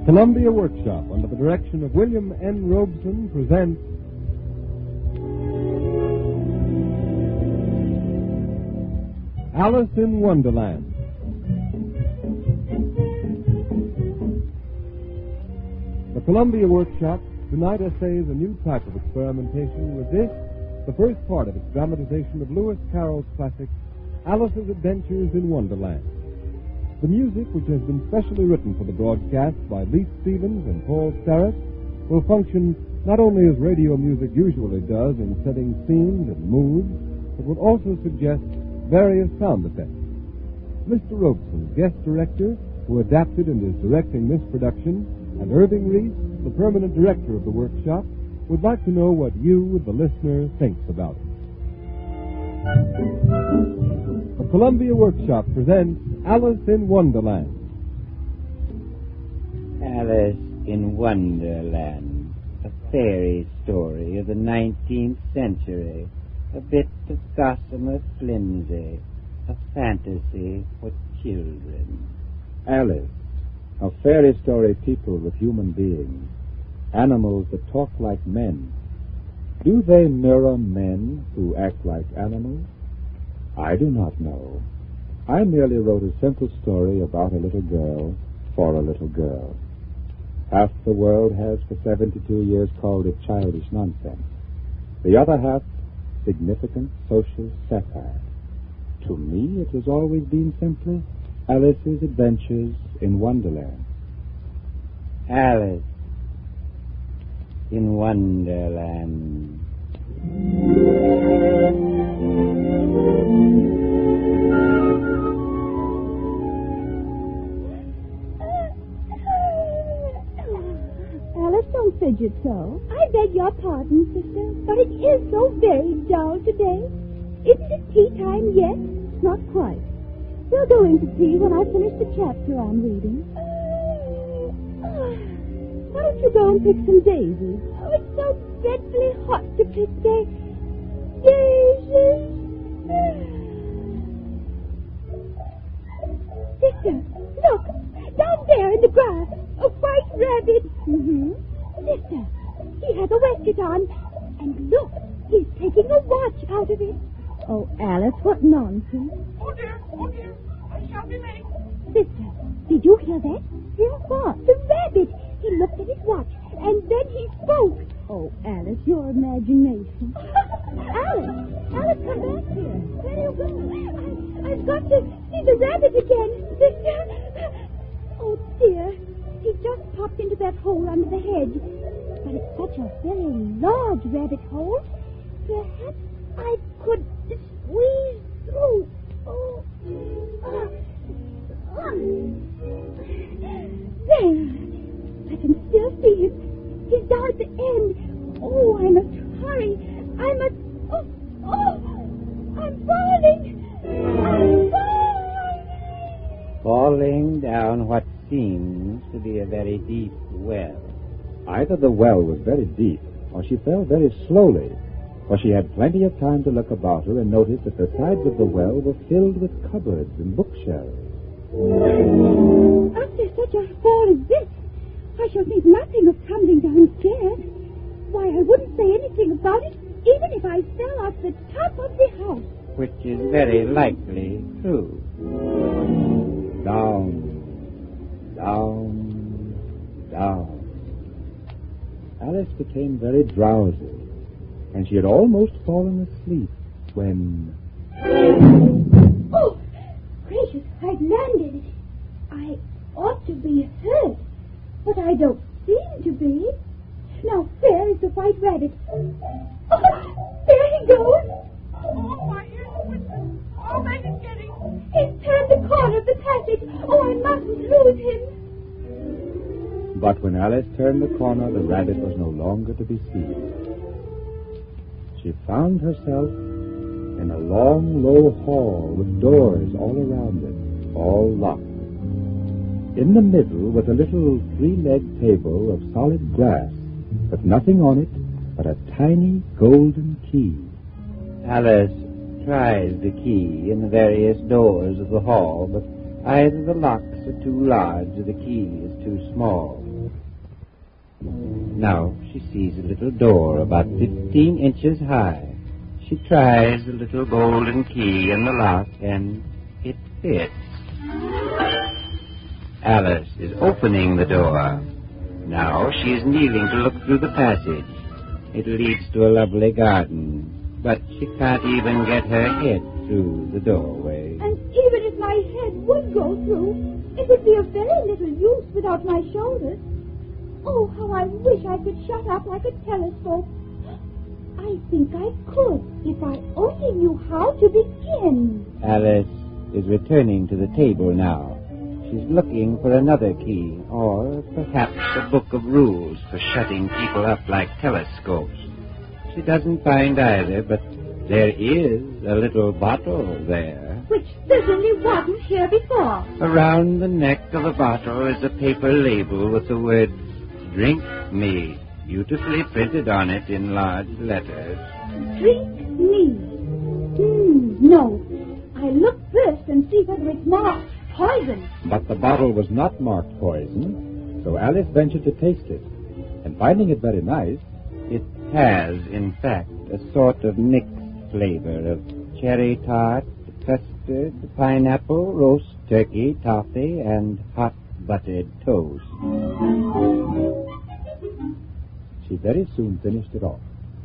Columbia Workshop, under the direction of William N. Robeson, presents Alice in Wonderland. The Columbia Workshop tonight essays a new type of experimentation with this, the first part of its dramatization of Lewis Carroll's classic, Alice's Adventures in Wonderland. The music, which has been specially written for the broadcast by Lee Stevens and Paul Starrett, will function not only as radio music usually does in setting scenes and moods, but will also suggest various sound effects. Mr. Robeson, guest director, who adapted and is directing this production, and Irving Reese, the permanent director of the workshop, would like to know what you, the listener, thinks about it. The Columbia Workshop presents Alice in Wonderland. Alice in Wonderland, a fairy story of the 19th century, a bit of gossamer flimsy, a fantasy for children. Alice, a fairy story peopled with human beings, animals that talk like men. Do they mirror men who act like animals? I do not know. I merely wrote a simple story about a little girl for a little girl. Half the world has for 72 years called it childish nonsense. The other half, significant social satire. To me, it has always been simply Alice's Adventures in Wonderland. Alice in Wonderland. Alice, don't fidget so. I beg your pardon, sister, but it is so very dull today. Isn't it tea time yet? Not quite. We'll go in to tea when I finish the chapter I'm reading. Why don't you go and pick some daisies? Oh, it's so dreadfully hot to pick daisies. Sister, look, down there in the grass, a white rabbit. Mm-hmm. Sister, he has a waistcoat on, and look, he's taking a watch out of it. Oh, Alice, what nonsense. Oh, dear, I shall be late. Sister, did you hear that? Hear what? The rabbit. He looked at his watch, and then he spoke. Oh, Alice, your imagination. Alice, come back here. Where do you go? I've got to see the rabbit again, sister. Oh, dear. He just popped into that hole under the hedge. But it's such a very large rabbit hole. Perhaps I could squeeze through. Oh. There. I can still see him. He's down at the end. Oh, I must hurry. I'm falling. I'm falling. Falling down what seems to be a very deep well. Either the well was very deep, or she fell very slowly, for she had plenty of time to look about her and notice that the sides of the well were filled with cupboards and bookshelves. After such a fall as this, I shall think nothing of tumbling downstairs. Why, I wouldn't say anything about it, even if I fell off the top of the house. Which is very likely true. Down. Alice became very drowsy, and she had almost fallen asleep when... Oh, gracious, I've landed. I ought to be hurt, but I don't seem to be. Now, where is the white rabbit? Oh, there he goes. Oh, my ears twisted. Oh, make it getting. He's turned the corner of the passage. Oh, I mustn't lose him. But when Alice turned the corner, the rabbit was no longer to be seen. She found herself in a long, low hall with doors all around it, all locked. In the middle was a little three-legged table of solid glass, with nothing on it but a tiny golden key. Alice tries the key in the various doors of the hall, but either the locks are too large or the key is too small. Now she sees a little door about 15 inches high. She tries the little golden key in the lock, and it fits. Alice is opening the door. Now she is kneeling to look through the passage. It leads to a lovely garden, but she can't even get her head through the doorway. And even if my head would go through, it would be of very little use without my shoulders. Oh, how I wish I could shut up like a telescope. I think I could if I only knew how to begin. Alice is returning to the table now. She's looking for another key, or perhaps a book of rules for shutting people up like telescopes. She doesn't find either, but there is a little bottle there. Which certainly wasn't here before. Around the neck of the bottle is a paper label with the words, "Drink me," beautifully printed on it in large letters. Drink me. No. I look first and see whether it's marked poison. But the bottle was not marked poison, so Alice ventured to taste it. And finding it very nice, It has, in fact, a sort of mixed flavor of cherry tart, custard, pineapple, roast turkey, toffee, and hot buttered toast. she very soon finished it off.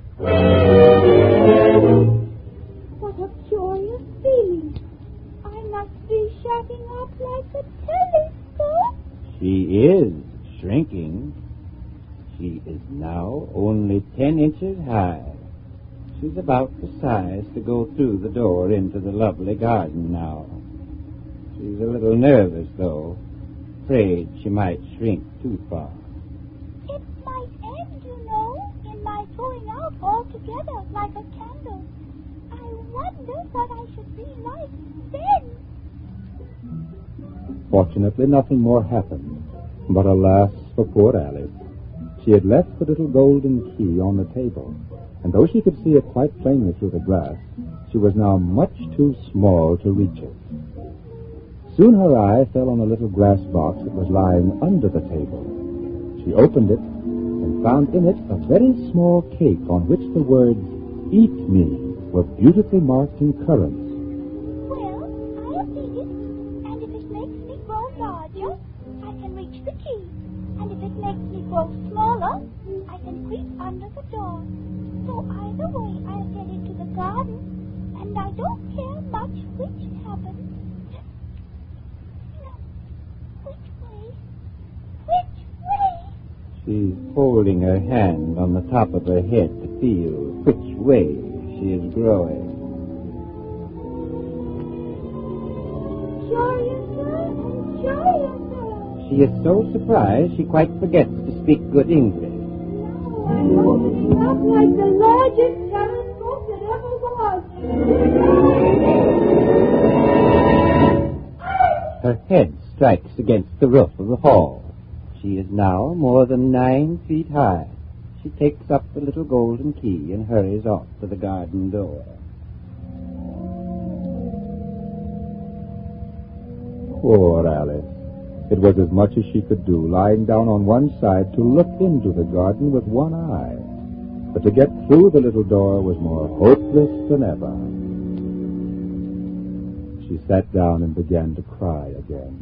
What a curious feeling. I must be shutting up like a telescope. She is shrinking. She is now only 10 inches high. She's about the size to go through the door into the lovely garden now. She's a little nervous, though, afraid she might shrink too far. It might end, you know, in my going out altogether like a candle. I wonder what I should be like then. Fortunately, nothing more happened. But alas for poor Alice. She had left the little golden key on the table, and though she could see it quite plainly through the glass, she was now much too small to reach it. Soon her eye fell on a little glass box that was lying under the table. She opened it and found in it a very small cake on which the words, "Eat me," were beautifully marked in currants. Well, I'll eat it, and if it makes me grow larger, I can reach the key. And if it makes me grow smaller, I can creep under the door. So either way, I'll get into the garden, and I don't care much which happens. No. Which way? Which way? She's holding her hand on the top of her head to feel which way she is growing. Curiouser and curiouser. She is so surprised she quite forgets to speak good English. Now I'm opening up like the largest telescope that ever was. Her head strikes against the roof of the hall. She is now more than 9 feet high. She takes up the little golden key and hurries off to the garden door. Poor Alice. It was as much as she could do, lying down on one side to look into the garden with one eye. But to get through the little door was more hopeless than ever. She sat down and began to cry again.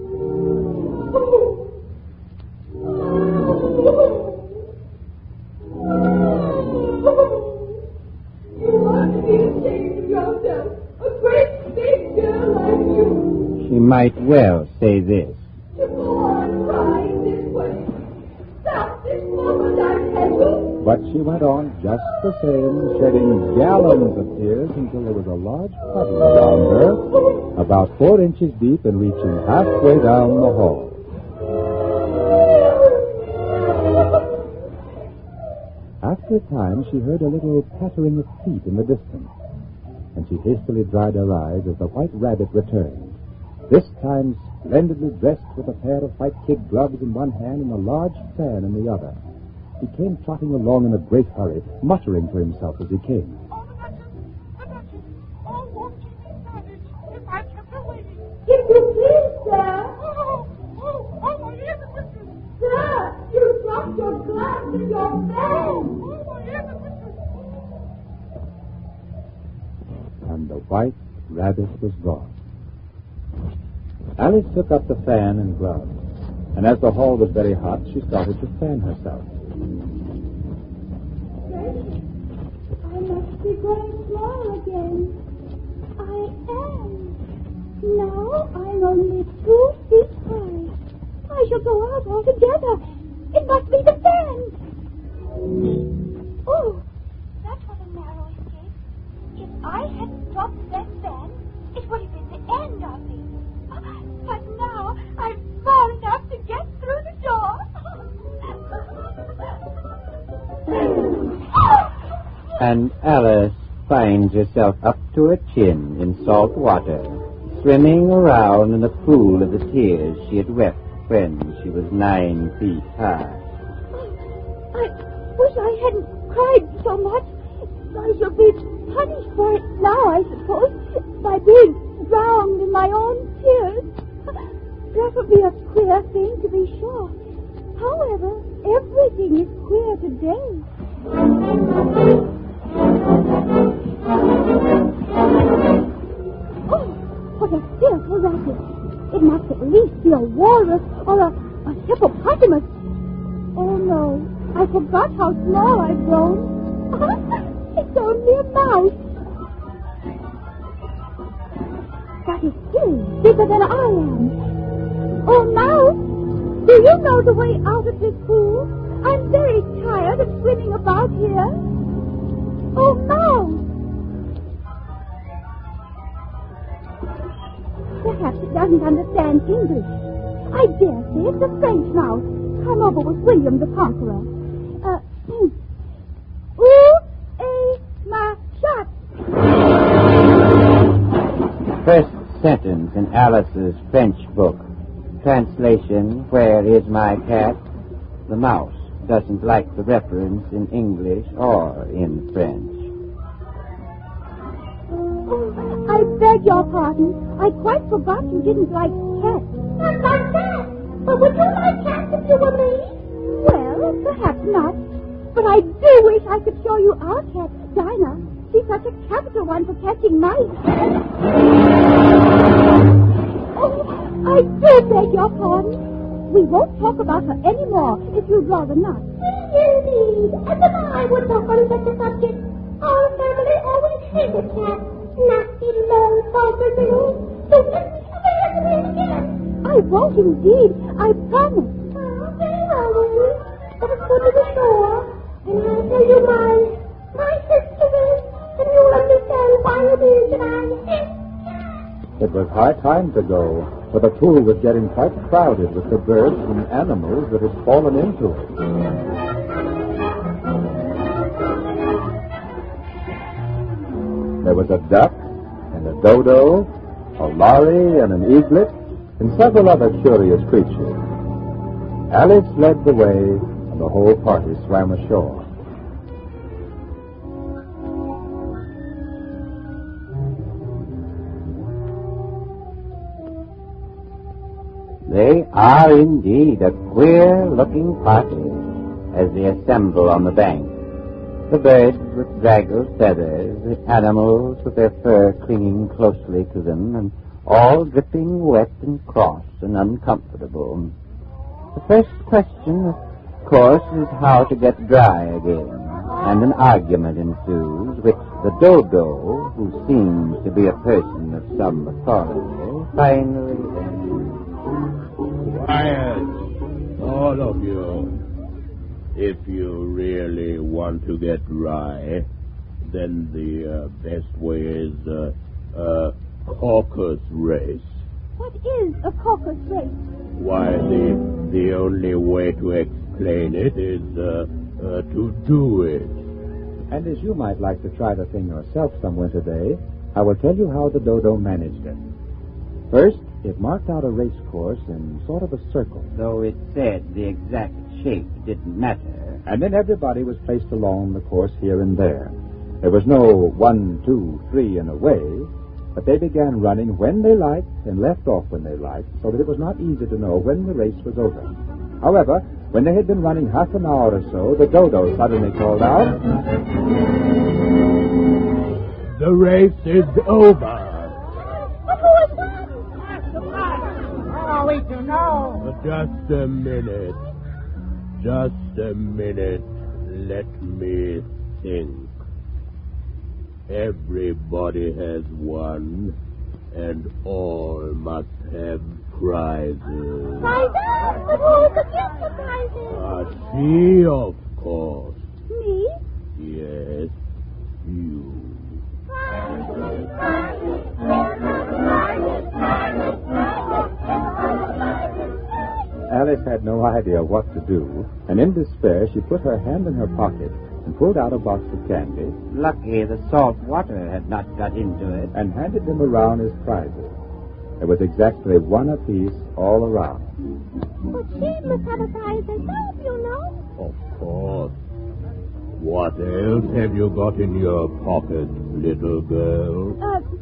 You ought to be ashamed of yourself. A great big girl like you. She might well say this. To go on crying this way. Stop this moment, I tell you. But she went on just the same, shedding gallons of tears until there was a large puddle around her, about 4 inches deep and reaching halfway down the hall. After a time, she heard a little pattering of feet in the distance, and she hastily dried her eyes as the white rabbit returned, this time splendidly dressed with a pair of white kid gloves in one hand and a large fan in the other. He came trotting along in a great hurry, muttering to himself as he came. Oh, the Duchess. Oh, won't you be savage if I kept her waiting? If you please, sir. Oh, my ear, the Duchess. Sir, you dropped your the white rabbit was gone. Alice took up the fan and gloves, and as the hall was very hot, she started to fan herself. I must be going small again. I am. Now I'm only 2 feet high. I shall go out altogether. It must be the fan. Oh, that was a narrow escape. If I hadn't dropped that fan, it would have been the end of me. But now I'm small enough to get through the door. And Alice finds herself up to her chin in salt water, swimming around in the pool of the tears she had wept when she was 9 feet high. I wish I hadn't cried so much. I shall be punished for it now, I suppose, by being drowned in my own tears. That would be a queer thing, to be sure. However, everything is queer today. Oh, what a fearful racket. It must at least be a walrus or a hippopotamus. Oh, no. I forgot how small I've grown. It's only a mouse. That is still bigger than I am. Oh, mouse, do you know the way out of this pool? I'm very tired of swimming about here. Oh, mouse. Perhaps it doesn't understand English. I dare say it's a French mouse. Come over with William the Conqueror. Ma shot. First sentence in Alice's French book. Translation, where is my cat? The mouse doesn't like the reference in English or in French. Oh, I beg your pardon. I quite forgot you didn't like cats. Not like that. But would you like cats if you were me? Well, perhaps not. But I do wish I could show you our cat, Dinah. She's such a capital one for catching mice. Oh, I do beg your pardon. We won't talk about her anymore, if you'd rather not. Indeed. And then I would talk on such a subject. Our family always hated cats. Nasty, low, vulgar things. So never again. I won't indeed. I promise. Oh, very well, Willie. But it's good to the store. And I'll tell you my history, and you'll understand why it is that I hate. It was high time to go, for the pool was getting quite crowded with the birds and animals that had fallen into it. There was a duck, and a dodo, a lory, and an eaglet, and several other curious creatures. Alice led the way, and the whole party swam ashore. They are indeed a queer-looking party as they assemble on the bank. The birds with draggled feathers, the animals with their fur clinging closely to them, and all dripping wet and cross and uncomfortable. The first question, of course, is how to get dry again, and an argument ensues, which the dodo, who seems to be a person of some authority, finally ends. Quiet, all of you. If you really want to get dry, then the best way is caucus race. What is a caucus race? Why, the only way to explain it is to do it. And as you might like to try the thing yourself some winter day, I will tell you how the dodo managed it. First, it marked out a race course in sort of a circle. Though it said the exact shape didn't matter. And then everybody was placed along the course here and there. There was no 1, 2, 3 and away, but they began running when they liked and left off when they liked, so that it was not easy to know when the race was over. However, when they had been running half an hour or so, the dodo suddenly called out, The race is over. But who is that? How are we to know? Just a minute. Just a minute. Let me think. Everybody has won, and all must have prizes. Prizes? But who is the gift of prizes? She, of course. Me? Yes, you. Alice had no idea what to do, and in despair she put her hand in her pocket and pulled out a box of candy Lucky the salt water had not got into it. and handed them around as prizes. There was exactly one apiece all around. But she must have a prize herself, you know. Of course. What else have you got in your pocket, little girl?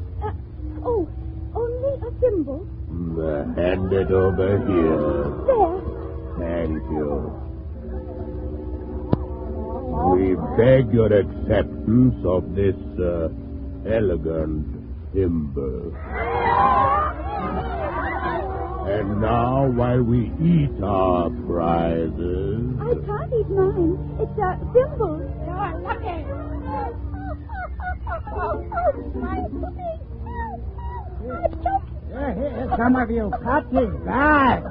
Only a thimble. Hand it over here. There. Thank you. We beg your acceptance of this elegant thimble. And now, while we eat our prizes... I can't eat mine. It's a thimble. You're lucky. My pudding. I'm choking. Here, some of you cut his back.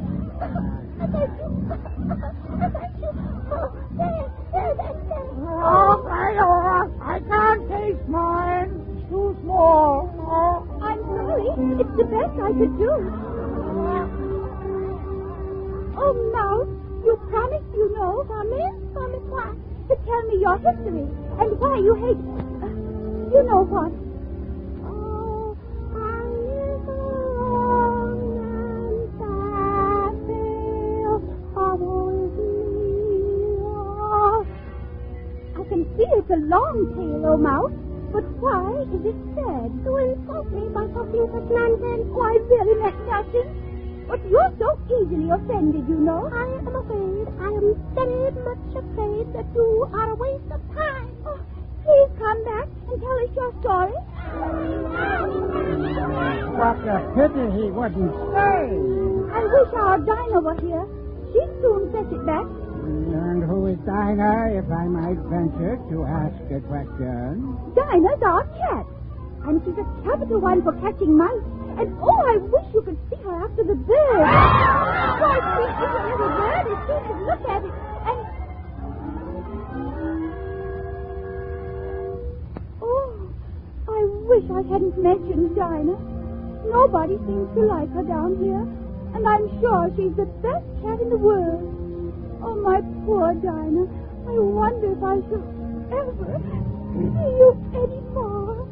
Oh, I can't taste mine. It's too small. Oh. I'm sorry. It's the best I could do. Oh, Mouse, you promised, you know. Promise what? To tell me your history and why you hate... you know what? Oh, I live alone and sad tale of old me. Oh. I can see it's a long tale, oh, Mouse. But why is it sad? You insult me by talking such nonsense. Oh, I really meant nothing. But you're so easily offended, you know. I am afraid. I am very much afraid that you are a waste of time. Oh, please come back and tell us your story. What a pity he wouldn't stay. I wish our Dinah were here. She'd soon fetch it back. And who is Dinah, if I might venture to ask a question? Dinah's our cat. And she's a capital one for catching mice. And, oh, I wish you could see her after the bird. Why, she is a little bird as soon as you look at it. And... oh, I wish I hadn't mentioned Dinah. Nobody seems to like her down here. And I'm sure she's the best cat in the world. Oh, my poor Dinah. I wonder if I shall ever see you anymore.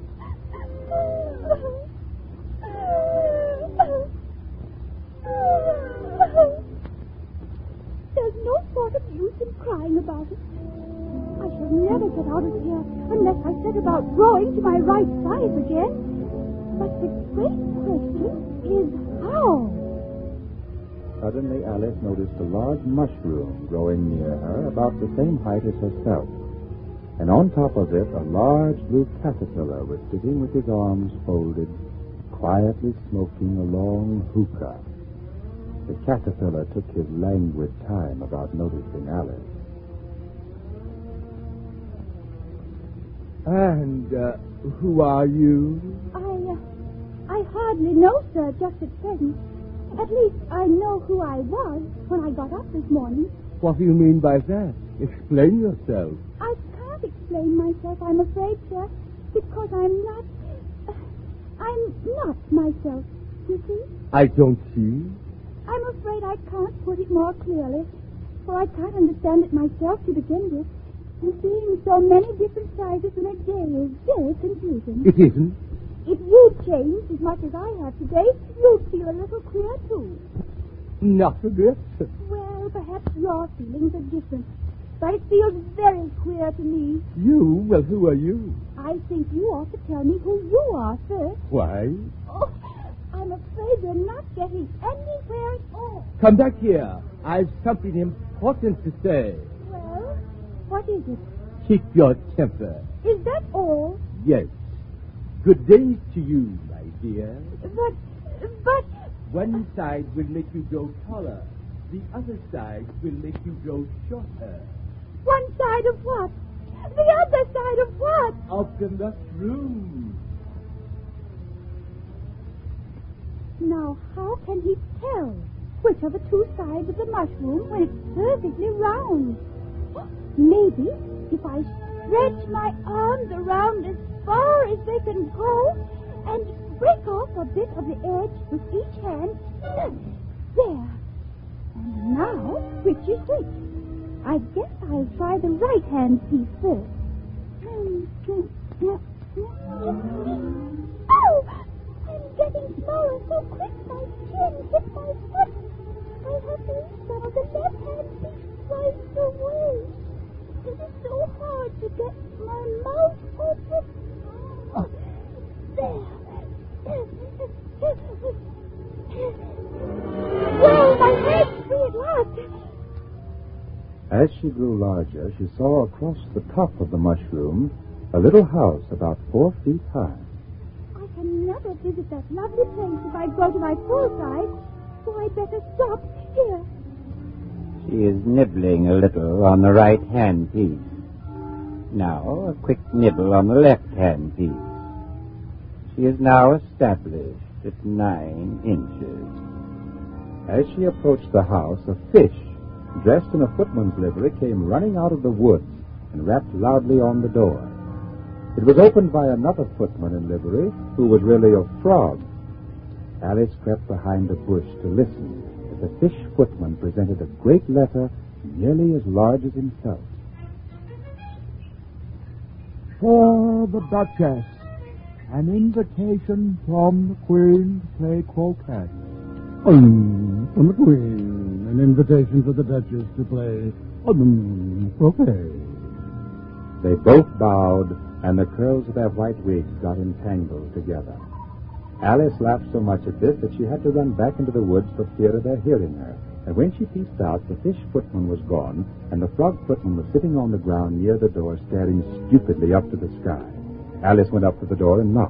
There's no sort of use in crying about it. I shall never get out of here unless I set about growing to my right size again. But the great question is how? Suddenly, Alice noticed a large mushroom growing near her, about the same height as herself. And on top of it, a large blue caterpillar was sitting with his arms folded, quietly smoking a long hookah. The caterpillar took his languid time about noticing Alice. And who are you? I hardly know, sir, just at present. At least I know who I was when I got up this morning. What do you mean by that? Explain yourself. I can't explain myself, I'm afraid, sir, because I'm not myself, you see? I don't see. I'm afraid I can't put it more clearly, for I can't understand it myself to begin with. And seeing so many different sizes in a day is very confusing. It isn't. If you changed as much as I have today, you'd feel a little queer, too. Not a bit. Well, perhaps your feelings are different. But it feels very queer to me. You? Well, who are you? I think you ought to tell me who you are first. Why? Oh, I'm afraid we're not getting anywhere at all. Come back here. I've something important to say. Well, what is it? Keep your temper. Is that all? Yes. Good day to you, my dear. But... One side will make you grow taller. The other side will make you grow shorter. One side of what? The other side of what? Of the mushroom. Now, how can he tell which are the two sides of the mushroom when it's perfectly round? Maybe if I stretch my arms around as far as they can go and break off a bit of the edge with each hand. There. And now, which is which? I guess I'll try the right hand piece first. Oh! I'm getting smaller so quick my chin hit my foot. I have to eat some of the left hand piece right away. It is so hard to get my mouth open. Oh, there. Well, my head's free at last. As she grew larger, she saw across the top of the mushroom a little house about 4 feet high. I can never visit that lovely place if I go to my full size, so I'd better stop here. She is nibbling a little on the right-hand piece. Now, a quick nibble on the left-hand piece. She is now established at 9 inches. As she approached the house, a fish, dressed in a footman's livery, came running out of the woods and rapped loudly on the door. It was opened by another footman in livery, who was really a frog. Alice crept behind a bush to listen, as the fish footman presented a great letter nearly as large as himself. For the Duchess, an invitation from the Queen to play croquet. From the Queen, an invitation for the Duchess to play croquet. They both bowed, and the curls of their white wigs got entangled together. Alice laughed so much at this that she had to run back into the woods for fear of their hearing her. And when she peeped out, the fish footman was gone, and the frog footman was sitting on the ground near the door, staring stupidly up to the sky. Alice went up to the door and knocked.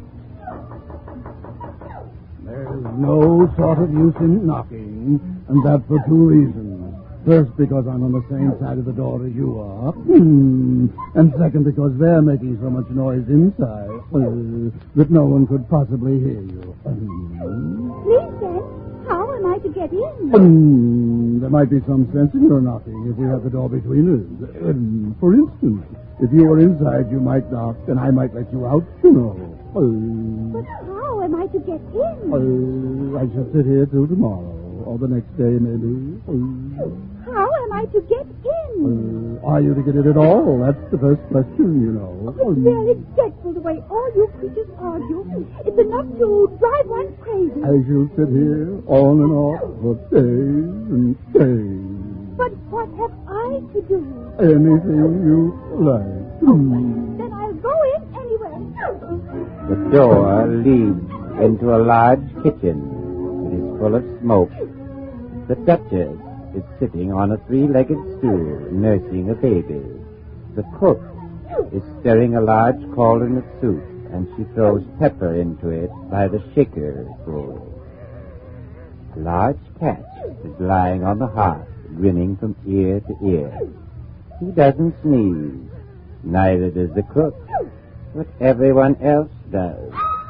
There's no sort of use in knocking, and that for 2 reasons. First, because I'm on the same side of the door as you are. And second, because they're making so much noise inside that no one could possibly hear you. Please, then, how am I to get in? There might be some sense in your knocking if we have the door between us. For instance, if you were inside, you might knock, and I might let you out, you know. But how am I to get in? I shall sit here till tomorrow, or the next day, maybe. How am I to get in? Are you to get in at all? That's the first question, you know. It's very dreadful the way all you creatures argue. It's enough to drive one crazy. I shall sit here on and off for days and days. But what have I to do? Anything you like. Then I'll go in anyway. The door leads into a large kitchen. It is full of smoke. The Duchess is sitting on a 3-legged stool, nursing a baby. The cook is stirring a large cauldron of soup, and she throws pepper into it by the shaker bowl. A large cat is lying on the hearth, grinning from ear to ear. He doesn't sneeze. Neither does the cook, but everyone else does.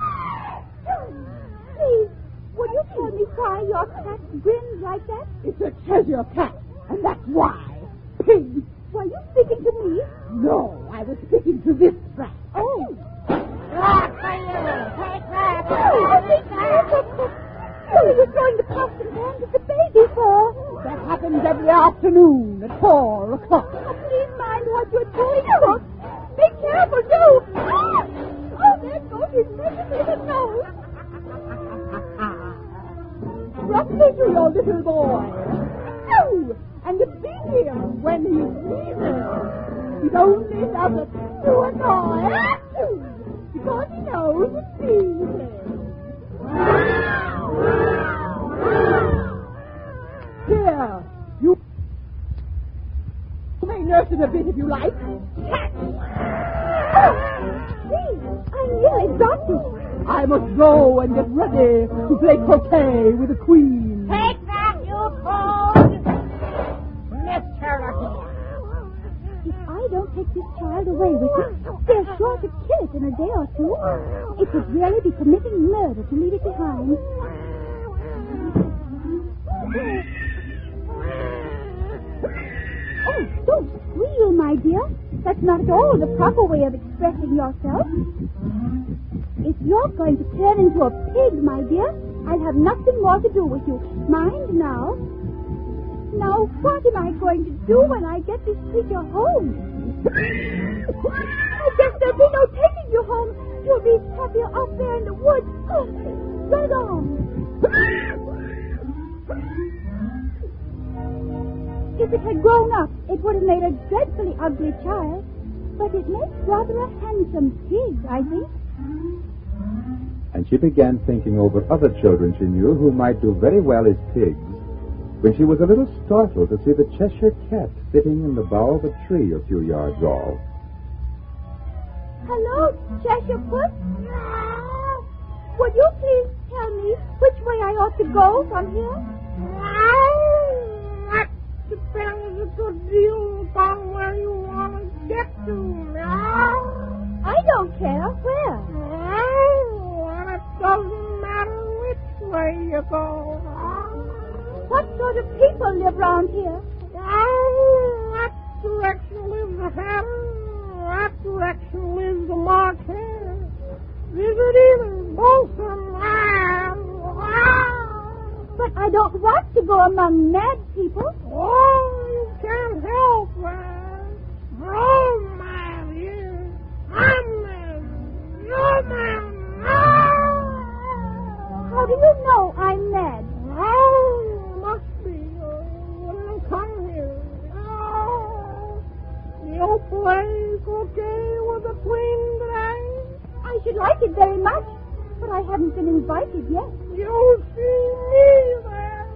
Please, would you tell me why your cat grins like that? It's a treasure cat, and that's why. Pig. Were you speaking to me? No, I was speaking to this brat. Oh. Take that. What are you throwing the pots and pans at the baby for? That happens every afternoon at 4 o'clock. Oh, please mind what you're doing, cook. Be careful, too. Oh, there goes his magnificent nose. Roughly to your little boy. Oh, and to beat him when he sneezes. He only does it to annoy. Because he knows it sneezes. Here, you may nurse it a bit if you like. Catch! Please, I I must go and get ready to play croquet with the queen. Take that, you cold! Mr. Lucky. If I don't take this child away with me, they're sure to kill it in a day or two. It would really be committing murder to leave it behind. Oh, don't squeal, my dear. That's not at all the proper way of expressing yourself. If you're going to turn into a pig, my dear, I'll have nothing more to do with you. Mind now. Now, what am I going to do when I get this creature home? I guess there'll be no taking you home. You'll be happier off there in the woods. Oh, run on. If it had grown up, it would have made a dreadfully ugly child. But it makes rather a handsome pig, I think. And she began thinking over other children she knew who might do very well as pigs, when she was a little startled to see the Cheshire Cat sitting in the bough of a tree a few yards off. Hello, Cheshire Puss. Would you please tell me which way I ought to go from here? That depends a good deal upon where you want to get to. I don't care. Where? Well, it doesn't matter which way you go. What sort of people live round here? That direction lives the Hatter. That direction lives the Marquette. Visit either, both of them. But I don't want to go among mad people. Oh, you can't help that. We're all mad here. I'm mad. You're mad. How do you know I'm mad? Oh, must be. Wouldn't have come here. Oh, you'll play croquet with the queen today? I should like it very much, but I haven't been invited yet. You'll see me there.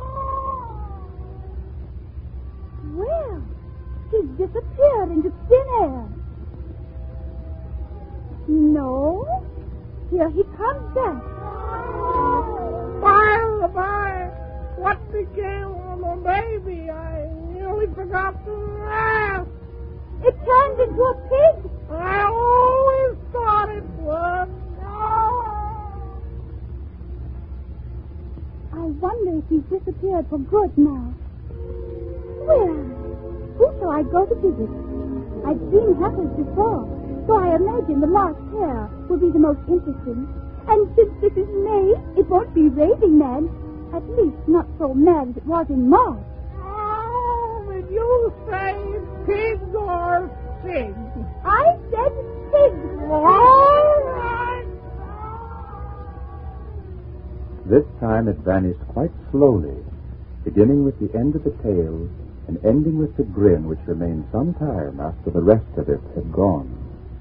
Well, he's disappeared into thin air. No, here he comes back. By the by, what became of the baby? I nearly forgot to ask. It turned into a pig. I always thought it would. I wonder if he's disappeared for good now. Well, who shall I go to visit? I've seen Hatters before, so I imagine the marked hare will be the most interesting. And since this is May, it won't be raving mad. At least not so mad as it was in March. Oh, did you say pig or pig? I said pig. All right. This time it vanished quite slowly, beginning with the end of the tail and ending with the grin which remained some time after the rest of it had gone.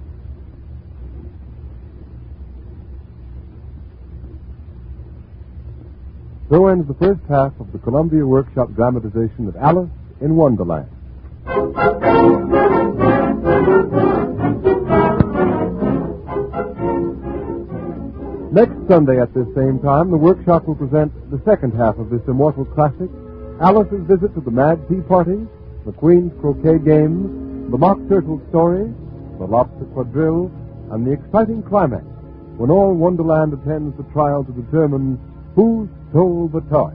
So ends the first half of the Columbia Workshop dramatization of Alice in Wonderland. Next Sunday at this same time, the workshop will present the second half of this immortal classic, Alice's visit to the Mad Tea Party, the Queen's Croquet Games, the Mock Turtle Story, the Lobster Quadrille, and the exciting climax, when all Wonderland attends the trial to determine who stole the toy.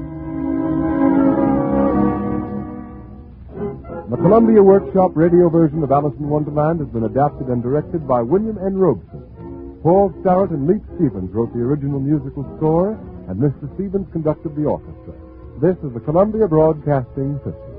The Columbia Workshop radio version of Alice in Wonderland has been adapted and directed by William N. Robeson. Paul Starrett and Leap Stevens wrote the original musical score, and Mr. Stevens conducted the orchestra. This is the Columbia Broadcasting System.